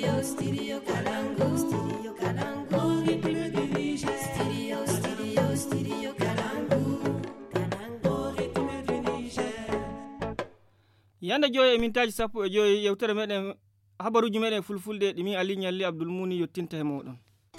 Studio Kalangu. Studio Kalangu. Studio Kalangu. Yanda joye mintaji sappo e joyi yewtere meɗen habaruji meɗen fulfulde ɗimi Ali Nyalli Abdulmuni yottinta e moɗon.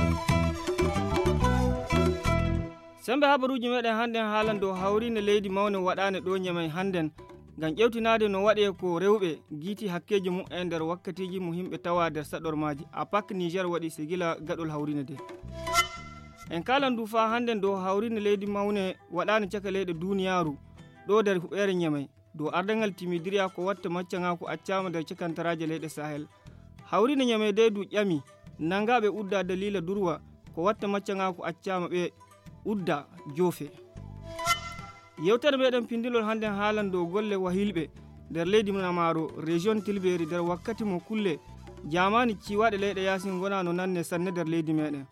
Sembe habaruji meɗen handen haalan dow hawrinde leydi mawne waɗane ɗo Nyamai handen ngam ƴewtinade no waɗe ko rewɓe giiti hakkeji mum e nder wakkatiji mo himɓe tawa nder saɗormaji APAC Niger waɗi sigila gaɗol hawrinde de. En kalan du fa handen dow hawrinde leydi mawne waɗane caka leyɗe duniyaru ɗo nder huɓɓere Nyamai dow ardangal timidiriya ko watta maccanga ko accama nder cakantaraje leyɗe Sahel. Hawrinde Nyamai de du ƴami nangaɓe udda dalila durwa ko watta maccanga ko accama ɓe udda joofe. Yewtere meɗen pindilol handen haalan dow golle wahilɓe nder leydi Namaro région Tilberi nder wakkati mo kulle jamani ciwaɗe leyɗe yasin gona no nanne sanne nder leydi meɗen.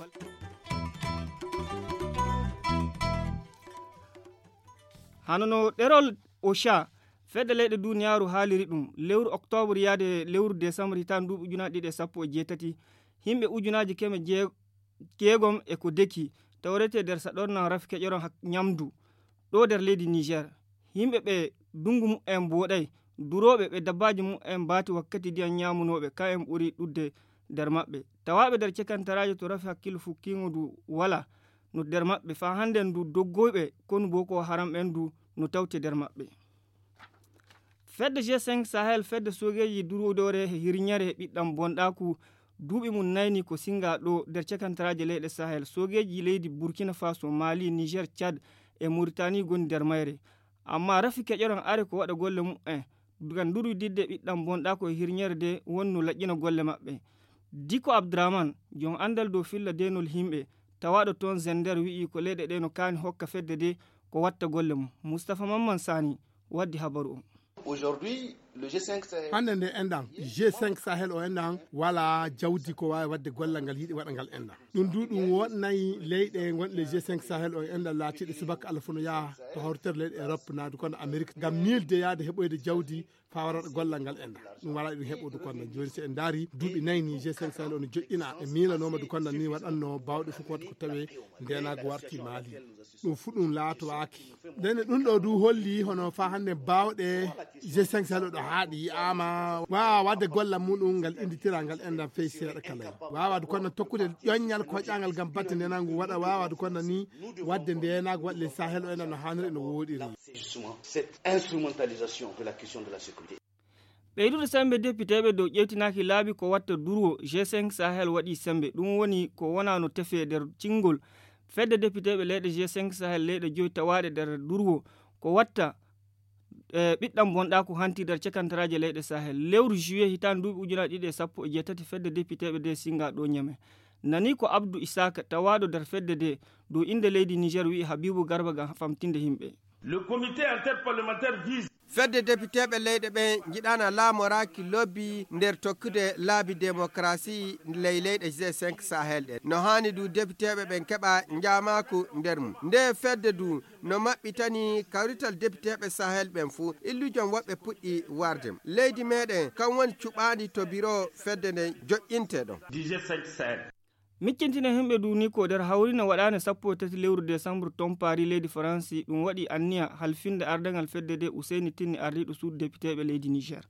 Hanono ɗerol OCHA fedde leyɗe duniyaru haaliri ɗum lewru octobre yaade lewru décembre hitan nduɓi ujunaje ɗiɗi e sappo e jeetati himɓe ujunaji keme jeegom e ko deki tawrete nder saɗornan rafi keƴoron ñamdu ɗo nder leydi Niger. Himɓe ɓe dungu mu'en boɗay duroɓe ɓe dabbaji mu'en baati wakkati diyan ñamunoɓe ka en ɓuri ɗudde nder maɓɓe tawaɓe nder cekantaraji to rafi hakkille fukkingo du wala no nder maɓɓe fa handen du doggoyɓe konu Boko Haram ɓen du no tawte nder maɓɓe. Fedde G5 Sahel fedde sogeji durudore hirñare ɓiɗɗam bonɗaku duuɓi mum nayni ko singa ɗo nder cekantaraje leyɗe Sahel sogeji leydi Burkina Faso, Mali, Niger, Tchad e Mauritanie goni nder mayre amma rafi keƴoron are ko waɗa golle mu'en gam durudidde ɓiɗɗam bonɗaku e hirñere de wonno laƴƴina golle maɓɓe. Diko Abdraman jon andal dow filla denol himɓe tawaɗo toon Zender wi'i ko leyɗe ɗe no kani hokka fedde de ko watta golle mum. Moustapha Mamman Sani waddi habaru o. Aujourd'hui, le G5 Sahel. Hande nde enɗam G5 Sahel o enɗam wala jawdi ko wawi wadde gollal ngal yiiɗi waɗa ngal enɗam ɗum du ɗum wonnayi leyɗe gonɗe G5 Sahel o enɗam laatiɗe subaka Allah fono yaha to hawtere leyɗe Europe naadu kono Amérique ngam milde yaade heɓoyde jawdi fa waɗa gollal ngal enɗam ɗum wala ɗum heɓodu konno joni si en daari duuɓi nayyi ni G5 Sahel o no joƴƴina e milanoma du konno ni waɗanno bawɗe fof wat ko tawe ndenago warti Mali ɗum fu ɗum laatowaki ndene ɗum ɗo du holli hono fa hande bawɗe G5 Sahel ɗo haaɗi yiyama wawa wadde gollal muɗum ngal inditira ngal enɗam fey seeɗa kala wawade kono tokkude ƴoññal koƴƴangal gam batte ndenago waɗa wawade kono ni wadde ndenago waɗle Sahel o enɗam no hanniri no woɗiri Cette instrumentalisation de la question de la sécurité. Ɓeydude sembe députéɓe dow ƴewtinaki laabi ko watta durwo G5 Sahel waɗi sembe ɗum woni ko wona no tefe nder cingol fedde députéɓe leyɗe G5 Sahel leyɗe joyi tawaɗe nder durwo ko watta ɓiɗɗam bonɗa ko hanti nder cekantaraje leyɗe Sahel lewru juillet hitan duuɓi ujunaje ɗiɗi e sappo e jeetati fedde députéɓe de singa ɗo Nyamai nani ko Abdou Isaka tawaɗo nder fedde de dow inde leydi Niger wi'i Habibou Garba gam famtinde himɓe. Le comité interparlementaire vise fedde députéɓe leyɗe ɓe jiɗana laamoraki lobby nder tokkude laabi démocratie ley leyɗe G5 Sahel ɗe no hani du députéɓe ɓen keɓa jamako nder mum nde fedde du no maɓɓitani kawrital députéɓe Sahel ɓen fuu illujon woɓɓe puɗɗi warde leydi meɗen kan woni cuɓadi to bureau fedde nde joƴƴinte ɗon G5 Sahel. Miccintine himɓe duni ko nder hawrina waɗane sappo tati lewru décembre ton Paris leydi France ɗum waɗi anniya halfinde ardangal fedde de Ousseyni Tinni ardiɗo suudu députéɓe leydi Niger.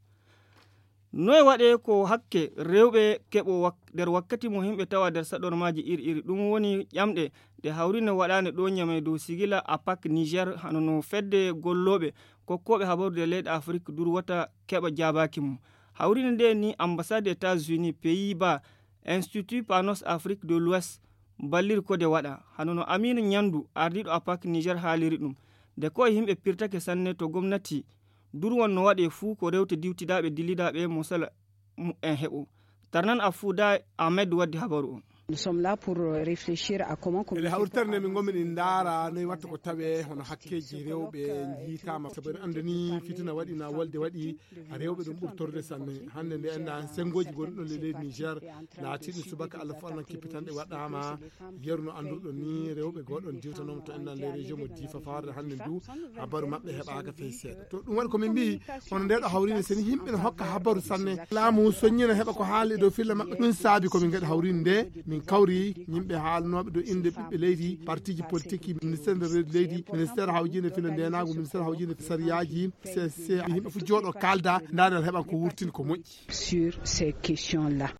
Noye waɗe ko hakke rewɓe keɓo nder wakkati mo himɓe tawa nder saɗormaji iri ɗum woni ƴamɗe ɗe hawrina waɗane ɗo Nyamai dow sigila APAC Niger hanono fedde golloɓe kokkoɓe habarude leyɗe Afrique durwata keɓa jabaki mum. Hawrina nde ni ambassade États-Unis Pays-Bas Institut Panos Afrique de l'Ouest ballir ko de waɗa hanono Aminu Nyandu ardiɗo APAC Niger haaliri ɗum de ko himɓe pirtake sanne to gomnati durwon no waɗe fuu ko rewte diwtidaɓe dillidaɓe mosala en heɓo tarnan Afouda Ahmed waddi habaru o. Nous sommes là pour réfléchir à comment ele hawterne min gomin indara noy watta ko tawe hono hakkeji rewɓe jiitama sabu andani fitina waɗi na wolde waɗi a rewɓe ɗum ɓurtorde sanne hande nde enda sengoji gonɗo le leydi Niger laatiɗum subaka Allah fof anan kippitanɗe waɗama yerno andurɗo ni rewɓe goɗon diwtanom to endan les région mo difa farde hande ndu habaru mabɓe heɓaka fey seeɗa to ɗum waɗi komin mbi hono ndeɗo hawrine seni yimɓe ne hokka habaru sanne laamu soññina heɓa ko haali dow filla mabɓe ɗum saabi komin gaɗi hawrine nde min kawri yimɓe haalanoɓe dow inde ɓiɓɓe leydi partiji politique ministére de leydi ministére hawjinde filo ndenago ministére hawjinde sariyaji cc yimɓe fof jooɗo kalda ndaden heɓan ko wurtini ko moƴƴi sur ces questions là.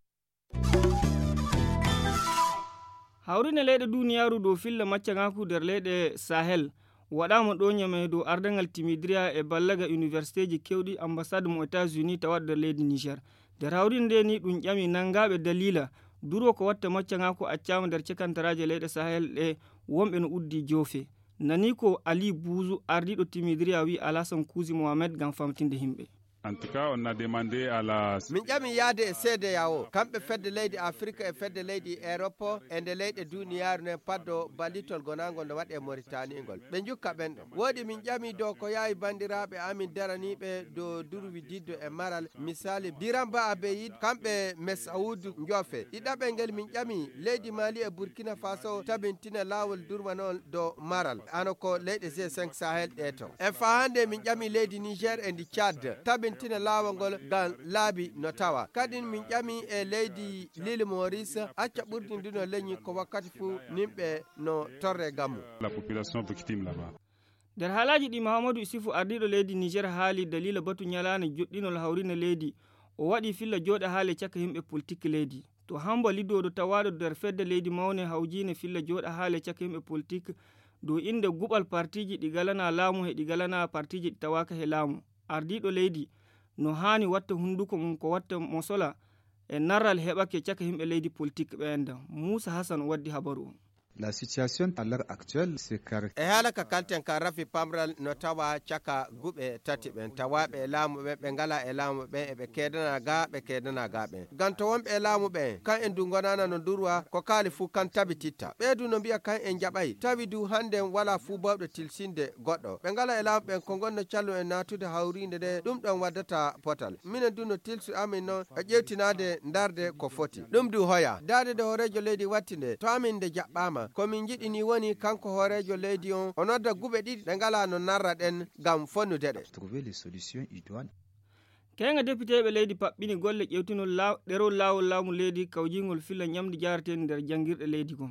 hawrine leyɗe duniyaru dow filla maccangaku nder leyɗe sahel waɗama ɗo ñame dow ardangal timidiriya e ballaga université ji kewɗi ambassade mo états-unis tawaɗo nder leydi niger nder hawrinde nde ni ɗum ƴami nangaɓe dalila duro ko watta maccangaku accama nder cekantaraje leyɗe sahel ɗe wonɓe no uddi joofe nani ko ali bouzou ardiɗo timidiriya wi alassane kousi mohamed gam famtinde himɓe. En tout cas, on a demandé à la... min ƴami yaade e seede yawo kamɓe fedde leydi afrique e fedde leydi europe e nde leyɗe duniyaru nden paddo ballitol gonangol nde waɗe mauritanie ngol ɓe jukka ɓen ɗon woodi min ƴami dow ko yawi bandiraɓe amin daraniɓe dow durwi diddo e maral misali biram ba abeyid kamɓe mesaoud ndiofe ɗiɗaɓe ngel min ƴami leydi mali e burkina faso tabintina lawol durmanol dow maral ano ko leyɗe G5 sahel ɗe to e fa hande min ƴami leydi niger e ndi tchad tabintina lawol ngol ngam laabi no tawa kadi min ƴami e leydi l'île Maurice acca ɓurdindino leñi ko wakkati fu nimɓe no torre gammu la population victime là-bas. nder haalaji ɗi mahamadou isifou ardiɗo leydi niger haali dalila batu ñalane joɗɗinol hawrine leydi o waɗi filla jooɗa haale caka yimɓe politique leydi to hamba liddoɗo tawaɗo nder fedde leydi mawne hawjine filla jooɗa haale caka yimɓe politique dow inde guɓal partiji ɗi galana laamu he ɗi galana partiji ɗi tawaka he laamu ardiɗo leydi no hani watta hunduko mum ko watta mo sola e narral heɓake caka yimɓe leydi politique ɓenda moussa hassan waddi habaru o. La situation à l'heure actuelle c'est e haala ka kalten ka rafi pamral no tawa caka guɓe tati ɓen tawaɓe e laamu ɓen ɓe ngala e laamu ɓen eɓe kedana ga ɓe kedana ga ɓen gam to wonɓe e laamu ɓen kan en du gonana no durwa ko kaali fuu kan tabititta ɓeydu no mbiya kan en jaɓay tawi du hande wala fuu bawɗo tilsinde goɗɗo ɓe ngala e laamu ɓen ko gonno callu e natude hawrinde nde ɗum ɗon waddata potal minen du no tilsu amin noon e ƴewtinade darde ko foti ɗum du hoya dade de horejo leydi watti nde to amin nde jaɓɓama komin jiɗi ni woni kanko horejo leydi on o nodda guɓe ɗiɗi ɗe ngala no narra ɗen gam fonnude ɗe trouver les solutions idoines. kenga députéɓe leydi paɓɓini golle ƴewtinol ɗerol lawol laamu leydi kawjingol filla ñamdi jaretedi nder jangguirɗe leydi kon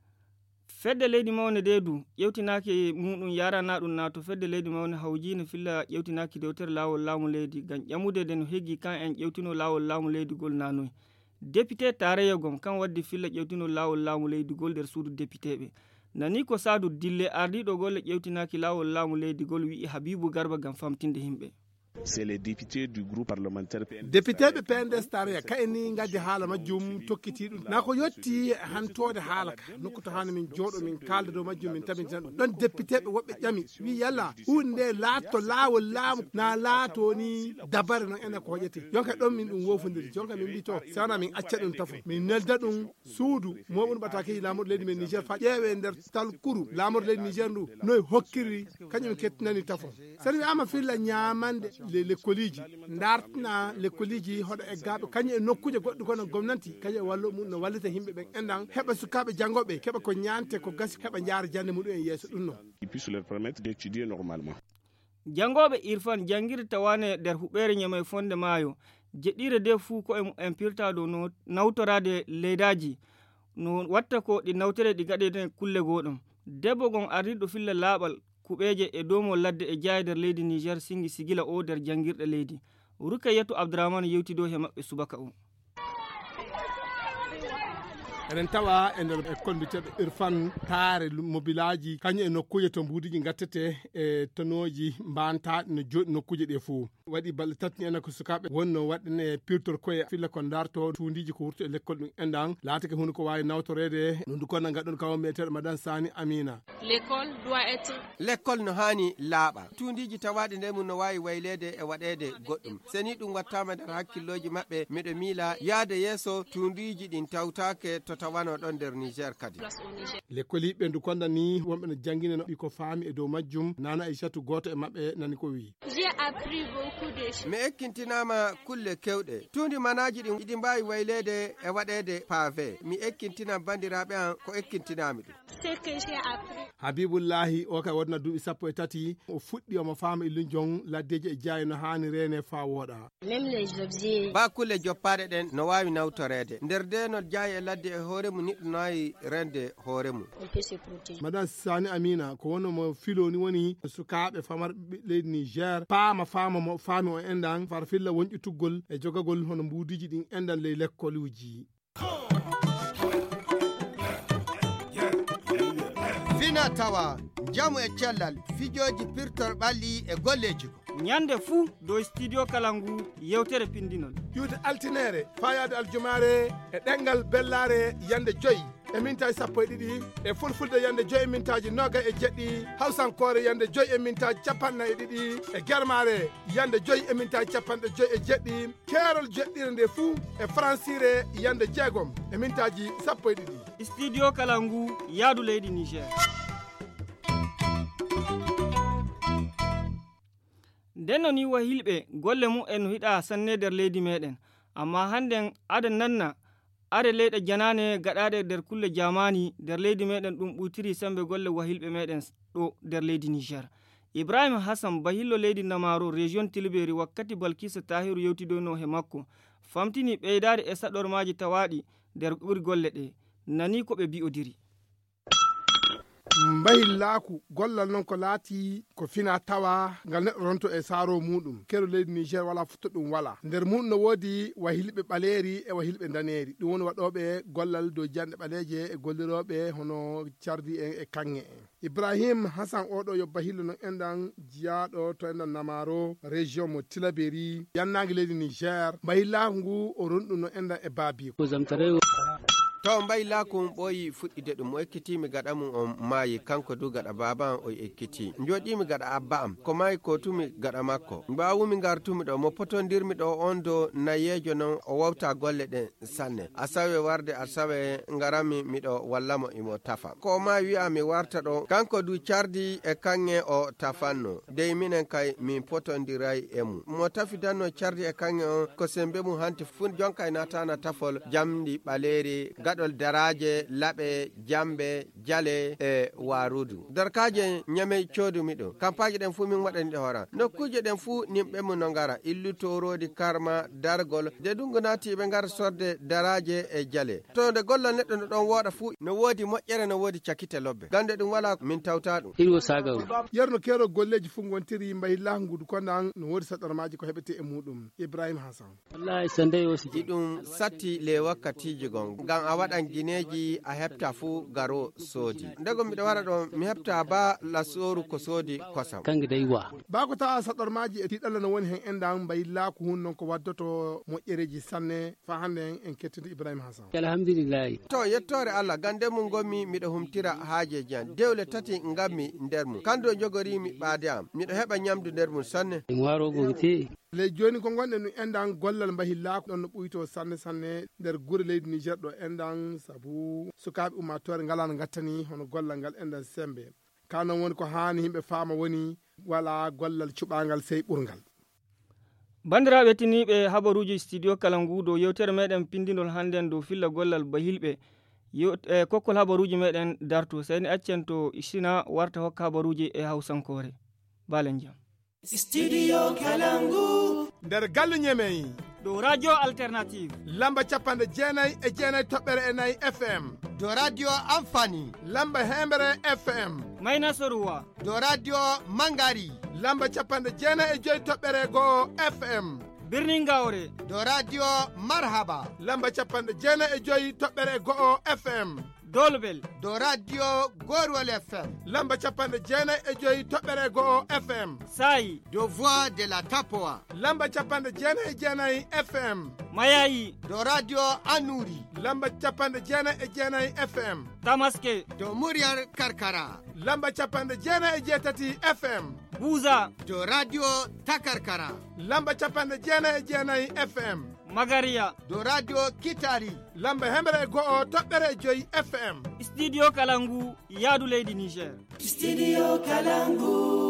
fedde leydi mawne de du ƴewtinaki muɗum yarana ɗum nato fedde leydi mawne hawjine filla ƴewtinaki dewtere lawol laamu leydi gam ƴamude den heegi kan en ƴewtino lawol laamu leydi gol nanoy député tareyagom kan waddi filla ƴewtinol lawol laamu leydi gol nder suudu député ɓe nani ko sadou dille ardiɗo golle ƴewtinaki lawol laamu leydi gol wi'i habibou garba gam famtinde himɓe. C'est les députés du groupe parlementaire PNDS. députéɓe PNDS tareya kayni gaddi haala majjum tokkiti ɗum na ko yetti hantode haala ka nokku to hani min jooɗo min kalda dow majjum min tabintina ɗum ɗon députéɓe woɓɓe ƴami wi yalla hunde nde laatto laawol laamu na laato ni dabare noon enen ko hoƴete jonka ɗon min ɗum wofodiri jonka min mbi to sana min acca ɗum tafo min nelda ɗum suudu moɓon ɓatakeji laamorɗo leydi men Niger fa ƴeewe nder talkuru laamorɗo leydi Niger ndu noye hokkiri kañum kettinani tafo sani wi ama filla ñamande lekkoliji dartina lekkoliji hoɗo e gaɓe kañum e nokkuje goɗɗo kono gomnanti kañum e wallo mum no wallita yimɓe ɓen endan heɓa sukaɓe janggoɓe keɓa ko ñante ko gasi heɓa jaara jande muɗum en yeeso ɗum noon Puisse leur permettre d'étudier normalement. jangoɓe irfan jangguirde tawane nder huɓere ñamay fonde maayo jeɗɗire de fuu ko en pirtaɗo no nawtorade leydaji no watta ko ɗi nawtere ɗi gaɗeden kulle goɗon debbo gon ardiɗo filla laaɓal kuɓeje e domo ladde e jaay nder leydi niger singi sigila o nder jangguirɗe leydi rukayatu abdourahmane yewtido he maɓɓe subaka o. eɗen tawa e nder école mbiteɗo irfan taare mobilaji kañum e nokkuje to mbudiji gattete e tonoji mbantaɗe no joɗi nokkuje ɗe fo waɗi balɗe tati enen ko sukaɓe wonno waɗene pirtor koye filla ko darto tundiji ko wurto e l'école ɗum endan laatake hunde ko wawi nawtorede ndu konna gaɗɗon kawo meteɗo madame sani amina. l'école doit être l'école no hani laaɓa tundiji tawaɗe nde mum no wawi waylede e waɗede goɗɗum seni ɗum wattama nder hakkilloji mabɓe miɗo miila yaade yeeso tundiji ɗin tawtake to tawano ɗon nder Niger kadi. l'école yiɓɓe ndu konda ni wonɓe no jangguine no ko faami e dow majjum nana Aissatou goto e mabɓe nani ko wi mi ekkintinama kulle kewɗe tundi manaji ɗin iɗi mbawi waylede e waɗede pavé mi ekkintina bandiraɓe an ko ekkintinami ɗum. Habibullahi o kay wodna duuɓi 13 o fuɗɗi omo faama illu jon laddeji e jaayi no hani rene fa woɗa ba kulle joppaɗe ɗen no wawi nawtorede nder de no jaayi e ladde e hoore mum neɗɗo nawi rende hoore mum. madame Sani Amina ko wonomo filoni woni sukaɓe famarɓe leydi Niger paama mo faami o endan far filla wonƴi tuggol e jogagol hono mbudiji ɗin endan ley lekkoluji. Fina tawa jamu e cellal fijoji pirtor ɓalli e golleji ko nyande fuu do studio Kalangu yewtere pindinol yude altinere fayade aljumare e ɗengal bellare yande 5 e mintaji 12 e fulfulde yande 5 e mintaji 27 hawsankore yande 5 e mintaji 42 e germare yande 5 e mintaji 57 keerol jeɗɗire nde fuu e francire yande 6 e mintaji 12 studio Kalangu yaadu leydi Niger. denno ni wahilɓe golle mum en hiɗa sanne nder leydi meɗen amma hannden aɗa nanna are leyɗe janane gaɗaɗe nder kulle jamani nder leydi meɗen ɗum ɓuytiri sembe golle wahilɓe meɗen ɗo nder leydi Niger. Ibrahima Hassan bahillo leydi Namaro région Tilberi wakkati Balkisa Tahiru yewtidono he makko famtini ɓeydade e saɗormaji tawaɗi nder ɓuri golle ɗe nani ko ɓe bi'odiri. mbahillaku gollal noon ko laati ko fina tawa ngal neɗɗo ronto e saaro muɗum kero leydi Niger wala futto ɗum wala nder muɗum no woodi wahilɓe ɓaleri e wahilɓe daneri ɗum woni waɗoɓe gollal dow jande ɓaleje e golliroɓe hono cardi en e kanŋe en. Ibrahim Hassan oɗo yo bahillo noon endan jiyaɗo to endan Namaro région mo Tilaberi yannagi leydi Niger mbahillaku ngu o ronɗum no endan e baabi to mbayilakum ɓooyi fuɗɗide ɗum o ekkitimi gaɗa mum on maayi kanko du gaɗa baba an o ekkiti joɗimi gaɗa abba am ko maayi ko tumi gaɗa makko mbawumi gartumi ɗo mo potondirmi ɗo on do nayejo non o wawta golle ɗen sanne a sawe warde a sawe garami miɗo wallamo imo tafa ko ma wi'a mi warta ɗo kanko du cardi e kanŋe o tafanno dey minen kay min potondiray e mum mo tafidanno cardi e kanŋe on ko sembe mum hanti fu jonkay natana tafol jamdi ɓaleri gaɗol daraje laɓe jambe jale e warudu darkaje nyame codumi ɗo kampaji ɗen fu min waɗani ɗe hora nokkuje ɗen fu nimɓe mum no gara illu torodi karma dargol de dungu nati ɓe gara sorde daraje e jale to nde gollal neɗɗo no ɗon woɗa fu no woodi moƴƴere no woodi cakkite lobbe gande ɗum wala min tawta ɗum hirwo saga yerno kero golleji fu gontiri mbayillaku ngudu kondan no woodi saɗormaji ko heɓete e muɗum Ibrahima Hassan wallahi sande o siji ɗum satti le wakkatiji gon gam a waɗan guineji a heɓta fu garo soodi ndego miɗo wara ɗo mi heɓta ba lasoru ko soodi kosam kangue day wa bako tawa saɗormaji e tiɗalla no woni hen endan mbayillaku hun non ko waddoto moƴƴereji sanne fa hande en kettidi Ibrahima Hassan alhamdulillahi to yettore Allah gande mum gommi miɗo humtira haajeji an dewle tati ngammi nder mum kando jogorimi ɓaade am miɗo heɓa ñamdu nder mum sanne warogo te ley joni ko gonɗen ɗum endan gollal mbahillaku ɗon no ɓuyto sanne sanne nder guure leydi Niger ɗo endan saabu sukaɓe ummatore ngala no gattani hono gollal ngal endan sembe kanon woni ko hani yimɓe faama woni wala gollal cuɓagal sey ɓurgal. bandiraɓe tiniɓe habaruji studio Kalangu dow yewtere meɗen pindinol hannden dow filla gollal bahilɓe kokkol habaruji meɗen darto sayni accen to isina warta hokka habaruji e hawsankore balen jam. Studio Kalangu nder gallu ñemeyi dow radio alternative lamba 99.9 FM do radio amfani lamba hembere FM mayna soruwa do radio mangari lamba 99.1 FM birnin Gawre do radio marhaba lamba 99.1 FM Dolbel do radio Gorwal FM lamba 99.1 FM Sai do voix de la Tapoa lamba 99.9 FM Mayayi do radio Anuri lamba 99.9 FM Tamaske do Muryar Karkara lamba 99.3 FM Buza do radio Takarkara lamba 99.9 FM Magaria do radio Kitari lamba hemre go'o toɓɓere joyi FM studio Kalangu yaadu leydi Niger studio Kalangu